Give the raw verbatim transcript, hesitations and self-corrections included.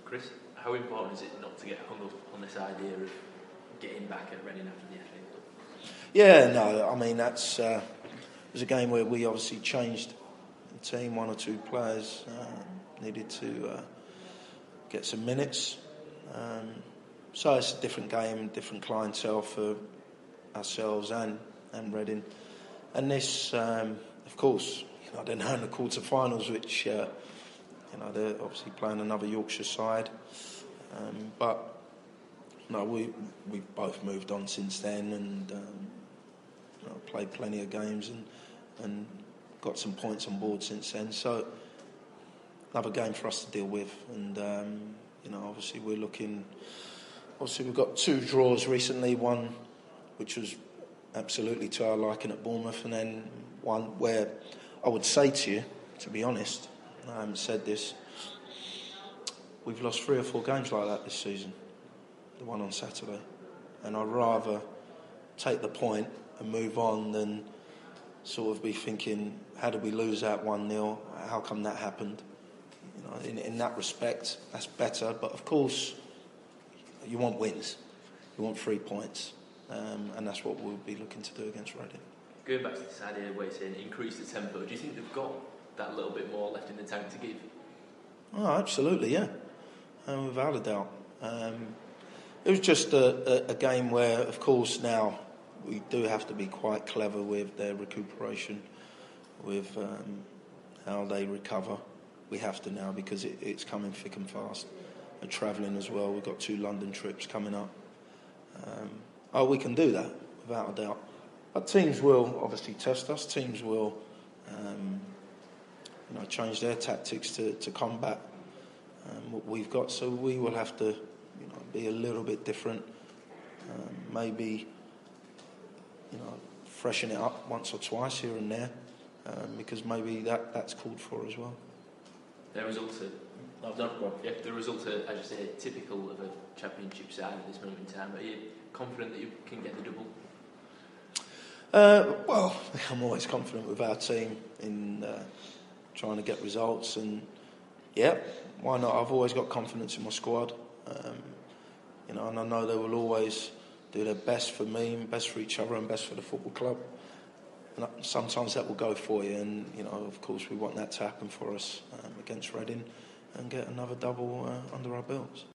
Chris, how important is it not to get hung up on this idea of getting back at Reading after the F A Cup? Yeah, no, I mean, that's uh, it was a game where we obviously changed the team. One or two players uh, needed to uh, get some minutes. Um, so it's a different game, different clientele for ourselves and, and Reading. And this, um, of course, you know, they're now in the quarter-finals, which, uh, you know, they're obviously playing another Yorkshire side. Um, but, no, we, we've both moved on since then and um, you know, played plenty of games and, and got some points on board since then. So, another game for us to deal with. And, um, you know, obviously we're looking... Obviously we've got two draws recently, one which was absolutely to our liking at Bournemouth, and then one where I would say to you, to be honest, I haven't said this, we've lost three or four games like that this season, the one on Saturday, and I'd rather take the point and move on than sort of be thinking, how did we lose that one nil, how come that happened? You know, in, in that respect, that's better, but of course you want wins, you want three points. Um, and that's what we'll be looking to do against Reading. Going back to this idea where you're saying increase the tempo, do you think they've got that little bit more left in the tank to give? Oh, absolutely, yeah, um, without a doubt. Um, it was just a, a, a game where, of course, now we do have to be quite clever with their recuperation, with um, how they recover. We have to now because it, it's coming thick and fast. And travelling as well, we've got two London trips coming up. Um, Oh, we can do that, without a doubt. But teams will obviously test us. Teams will, um, you know, change their tactics to, to combat um, what we've got. So we will have to, you know, be a little bit different. Um, maybe, you know, freshen it up once or twice here and there, um, because maybe that, that's called for as well. The results are, I've done yeah, the results are, as you say, typical of a championship side at this moment in time. Are you confident that you can get the double? Uh, well, I'm always confident with our team in uh, trying to get results, and yeah, why not? I've always got confidence in my squad, um, you know, and I know they will always do their best for me, best for each other, and best for the football club. And sometimes that will go for you, and you know, of course, we want that to happen for us um, against Reading and get another double uh, under our belts.